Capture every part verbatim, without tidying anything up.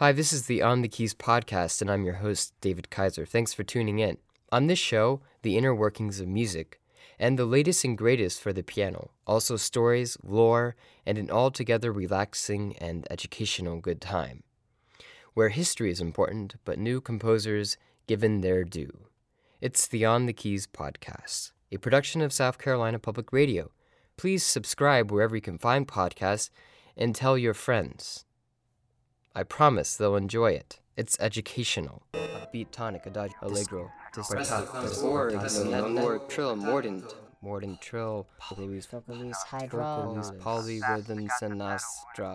Hi, this is the On the Keys podcast, and I'm your host, David Kaiser. Thanks for tuning in. On this show, the inner workings of music, and the latest and greatest for the piano, also stories, lore, and an altogether relaxing and educational good time, where history is important, but new composers given their due. It's the On the Keys podcast, a production of South Carolina Public Radio. Please subscribe wherever you can find podcasts and tell your friends. I promise they'll enjoy it. It's educational. Upbeat, tonic, adagio, allegro, more trill, mordant, mordant trill, vocalese, vocalese, hydro, vocalese, polyrhythm, sinastra,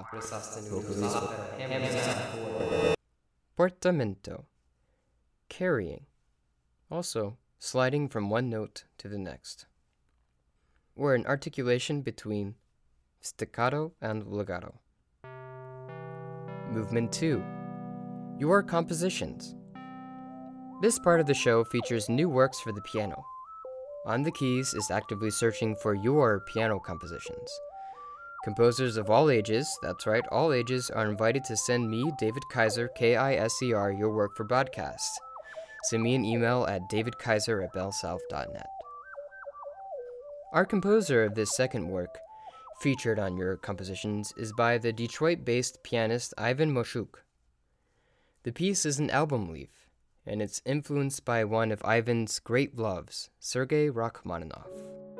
vocalese, portamento, carrying, also sliding from one note to the next, or an articulation between staccato and legato. Movement two. Your compositions. This part of the show features new works for the piano. On the Keys is actively searching for your piano compositions. Composers of all ages, that's right, all ages, are invited to send me, David Kaiser, K I S E R, your work for broadcast. Send me an email at davidkaiser at bellsouth dot net. Our composer of this second work, featured on your compositions, is by the Detroit-based pianist Ivan Moshuk. The piece is an album leaf, and it's influenced by one of Ivan's great loves, Sergei Rachmaninoff.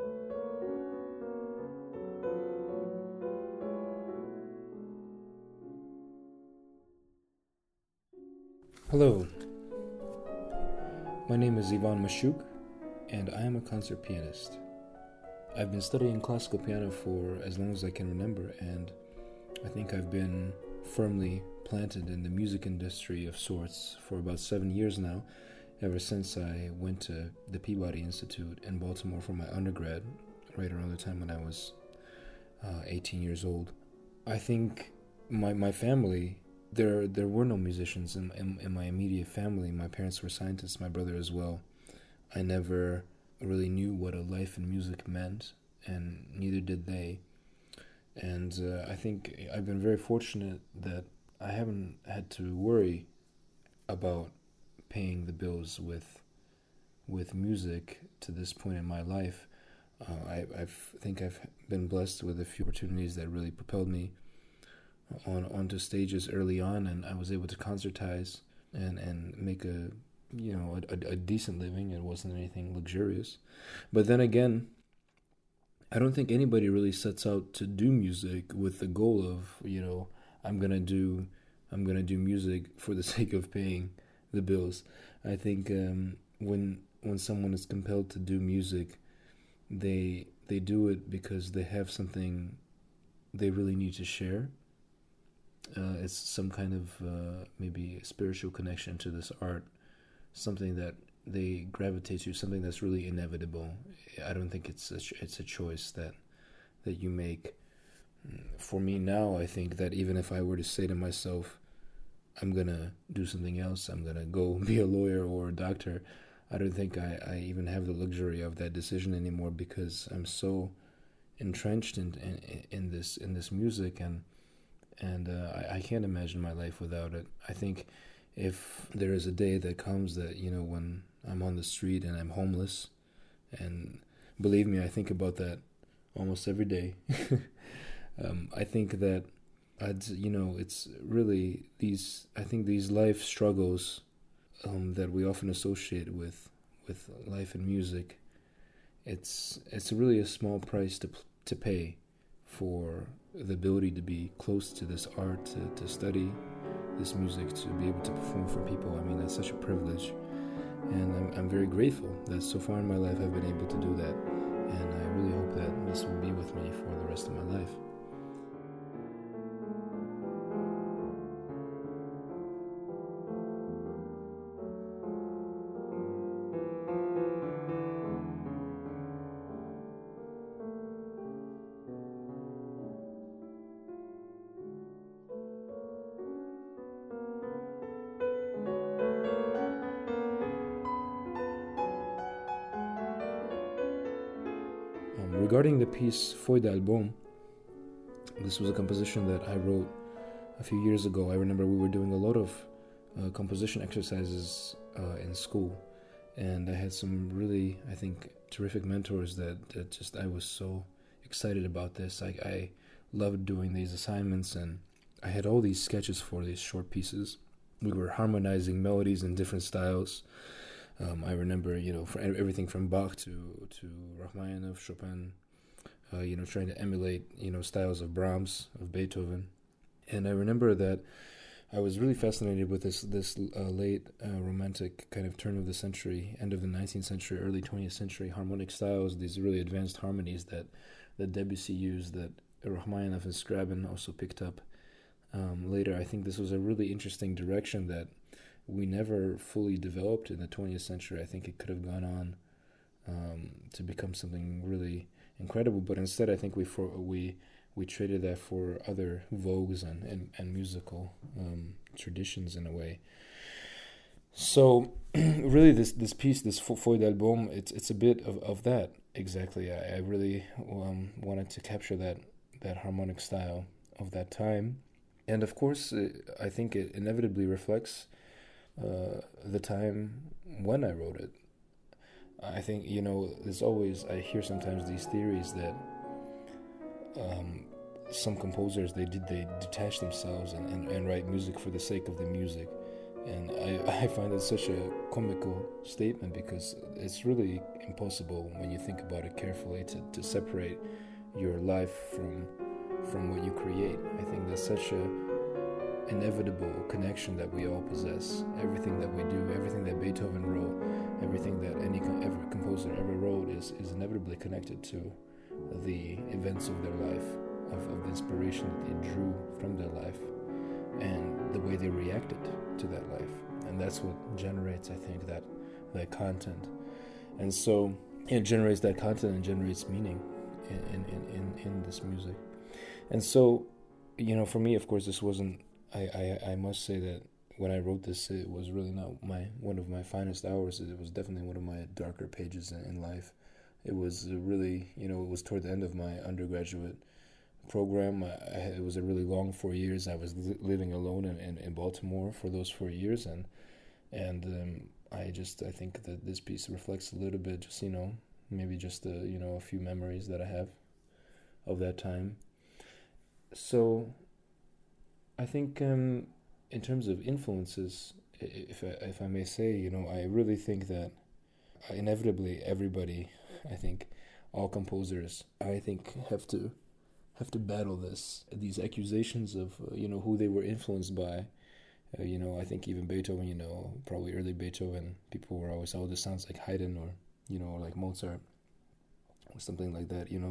Hello, my name is Ivan Moshuk, and I am a concert pianist. I've been studying classical piano for as long as I can remember, and I think I've been firmly planted in the music industry of sorts for about seven years now, ever since I went to the Peabody Institute in Baltimore for my undergrad, right around the time when I was uh, eighteen years old. I think my my family, there there were no musicians in, in, in my immediate family. My parents were scientists, my brother as well. I never really knew what a life in music meant, and neither did they. And uh, I think I've been very fortunate that I haven't had to worry about paying the bills with with music to this point in my life. Uh, I I've, think I've been blessed with a few opportunities that really propelled me on onto stages early on, and I was able to concertize and, and make a you know, a, a, a decent living. It wasn't anything luxurious. But then again, I don't think anybody really sets out to do music with the goal of, you know, I'm gonna do, I'm gonna do music for the sake of paying the bills. I think um, when when someone is compelled to do music, they they do it because they have something they really need to share. Uh, it's some kind of uh, maybe spiritual connection to this art. Something that they gravitate to, something that's really inevitable. I don't think it's a, it's a choice that that you make. For me now, I think that even if I were to say to myself, I'm going to do something else, I'm going to go be a lawyer or a doctor, I don't think I, I even have the luxury of that decision anymore, because I'm so entrenched in in, in this in this music, and and uh, I, I can't imagine my life without it. I think if there is a day that comes that, you know, when I'm on the street and I'm homeless, and believe me, I think about that almost every day. um, I think that I'd, you know, it's really these, I think these life struggles um, that we often associate with, with life and music, it's, it's really a small price to, to pay for the ability to be close to this art, to, to study this music, to be able to perform for people. I mean, that's such a privilege, and I'm I'm very grateful that so far in my life I've been able to do that, and I really hope that this will be with me for the rest of my life. Regarding the piece Foi d'Album, this was a composition that I wrote a few years ago. I remember we were doing a lot of composition exercises uh, in school, and I had some really, I think, terrific mentors that, that just I was so excited about this. I, I loved doing these assignments, and I had all these sketches for these short pieces. We were harmonizing melodies in different styles. Um, I remember, you know, for everything from Bach to to Rachmaninoff, Chopin, uh, you know, trying to emulate, you know, styles of Brahms, of Beethoven. And I remember that I was really fascinated with this this uh, late uh, romantic kind of turn of the century, end of the nineteenth century, early twentieth century harmonic styles, these really advanced harmonies that, that Debussy used, that Rachmaninoff and Scriabin also picked up um, later. I think this was a really interesting direction that we never fully developed in the twentieth century. I think it could have gone on um, to become something really incredible, but instead I think we for, we we traded that for other vogues and, and, and musical um, traditions in a way. So really this, this piece, this Feuille d'Album, it's it's a bit of, of that exactly. I, I really um, wanted to capture that, that harmonic style of that time. And of course, it, I think it inevitably reflects Uh, the time when I wrote it. I think, you know, there's always, I hear sometimes these theories that um, some composers, they did they detach themselves and, and, and write music for the sake of the music. And I, I find it such a comical statement, because it's really impossible when you think about it carefully to, to separate your life from from what you create. I think that's such a inevitable connection that we all possess. Everything that we do, everything that Beethoven wrote, everything that any com- ever composer ever wrote is, is inevitably connected to the events of their life, of, of the inspiration that they drew from their life, and the way they reacted to that life. And that's what generates, I think, that that content. And so it generates that content and generates meaning in, in, in, in this music. And so, you know, for me, of course, this wasn't I, I, I must say that when I wrote this, it was really not my one of my finest hours. It was definitely one of my darker pages in, in life. It was really, you know, it was toward the end of my undergraduate program. I, I, it was a really long four years. I was li- living alone in, in, in Baltimore for those four years, and and um, I just I think that this piece reflects a little bit, just, you know, maybe just a, you know, a few memories that I have of that time. So I think um, in terms of influences, if I, if I may say, you know, I really think that inevitably everybody, I think all composers, I think have to have to battle this, these accusations of, uh, you know, who they were influenced by. Uh, you know, I think even Beethoven, you know, probably early Beethoven, people were always, oh, this sounds like Haydn, or, you know, or like Mozart or something like that, you know.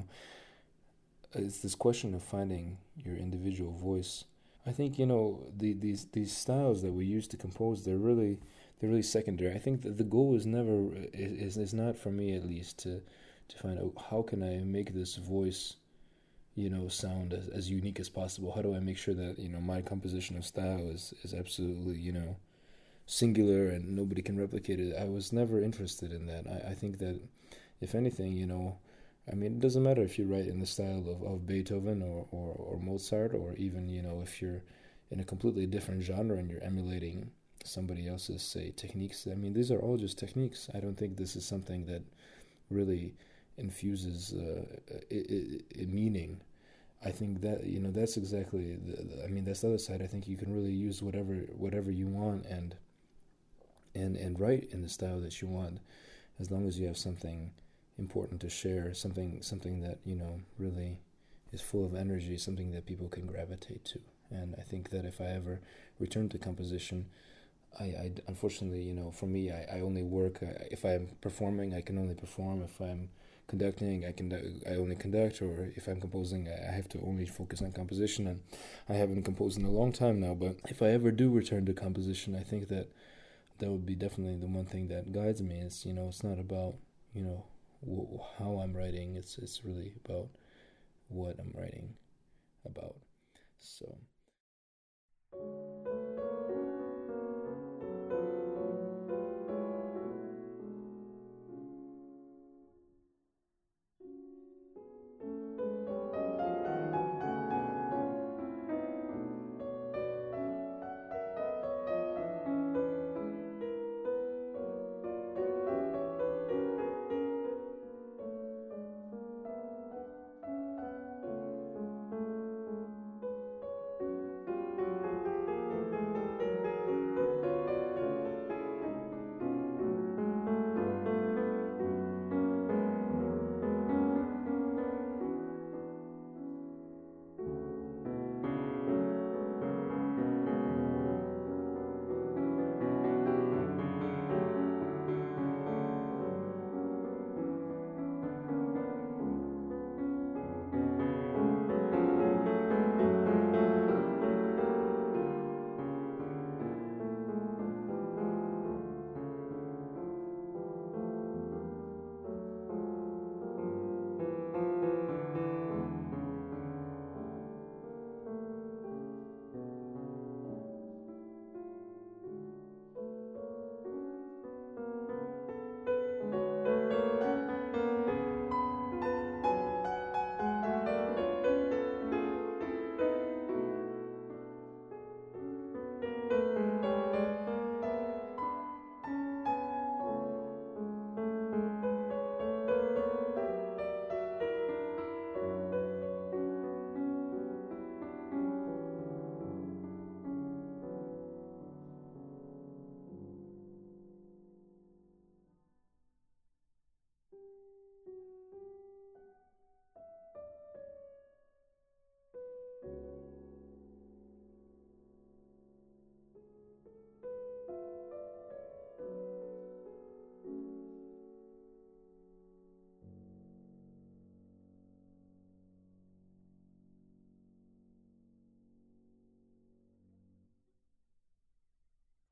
It's this question of finding your individual voice. I think, you know, the, these these styles that we use to compose, they're really they're really secondary. I think that the goal is never is is not, for me at least, to to find out how can I make this voice, you know, sound as, as unique as possible. How do I make sure that, you know, my composition of style is is absolutely, you know, singular and nobody can replicate it. I was never interested in that. I, I think that if anything, you know, I mean, it doesn't matter if you write in the style of, of Beethoven or, or, or Mozart, or even, you know, if you're in a completely different genre and you're emulating somebody else's, say, techniques. I mean, these are all just techniques. I don't think this is something that really infuses uh, a, a, a meaning. I think that, you know, that's exactly, the, the, I mean, that's the other side. I think you can really use whatever whatever you want and and and write in the style that you want, as long as you have something important to share, something something that, you know, really is full of energy, something that people can gravitate to. And I think that if I ever return to composition, I, I unfortunately, you know, for me, I, I only work, uh, if I'm performing, I can only perform. If I'm conducting, I can I only conduct, or if I'm composing, I, I have to only focus on composition. And I haven't composed in a long time now, but if I ever do return to composition, I think that that would be definitely the one thing that guides me. It's, you know, it's not about, you know, how I'm writing, it's it's really about what I'm writing about. So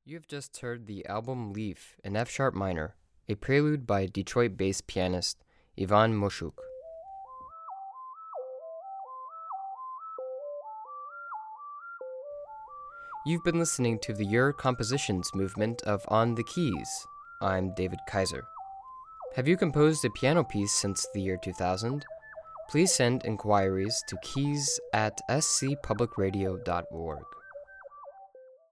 You've just heard the album Leaf in F sharp minor, a prelude by Detroit-based pianist Ivan Moshuk. You've been listening to the Your Compositions movement of On the Keys. I'm David Kaiser. Have you composed a piano piece since the year two thousand? Please send inquiries to keys at s c public radio dot org.